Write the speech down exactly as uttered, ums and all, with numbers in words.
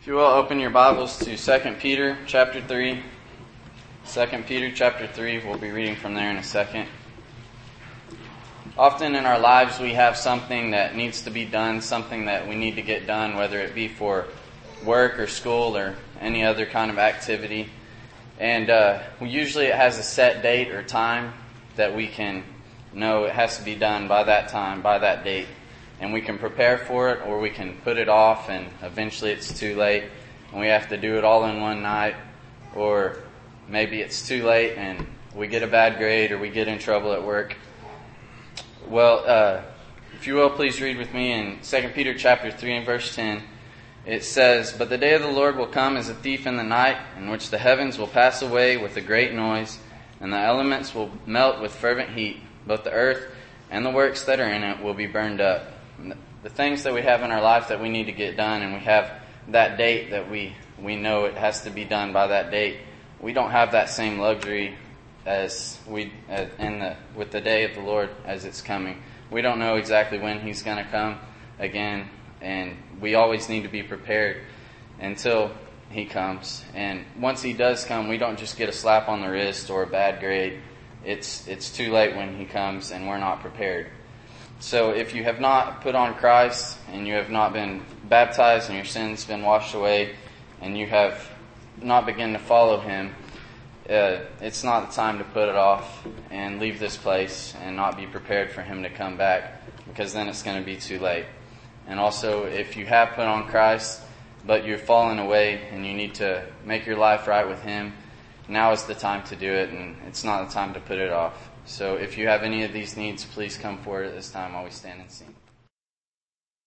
you will, open your Bibles to Second Peter chapter three. Second Peter chapter three, we'll be reading from there in a second. Often in our lives we have something that needs to be done, something that we need to get done, whether it be for work or school or any other kind of activity. And uh, usually it has a set date or time that we can know it has to be done by that time, by that date. And we can prepare for it, or we can put it off and eventually it's too late and we have to do it all in one night. Or maybe it's too late and we get a bad grade or we get in trouble at work. Well, uh, if you will, please read with me in Second Peter chapter three and verse ten. It says, "But the day of the Lord will come as a thief in the night, in which the heavens will pass away with a great noise, and the elements will melt with fervent heat. Both the earth and the works that are in it will be burned up." And the things that we have in our life that we need to get done, and we have that date that we, we know it has to be done by that date. We don't have that same luxury as we uh, in the with the day of the Lord as it's coming. We don't know exactly when He's going to come again, and we always need to be prepared until He comes. And once He does come, we don't just get a slap on the wrist or a bad grade. It's it's too late when He comes, and we're not prepared. So if you have not put on Christ, and you have not been baptized, and your sins been washed away, and you have not begun to follow Him, uh, it's not the time to put it off and leave this place and not be prepared for Him to come back, because then it's going to be too late. And also, if you have put on Christ, but you've fallen away and you need to make your life right with Him, now is the time to do it, and it's not the time to put it off. So if you have any of these needs, please come forward at this time while we stand and sing.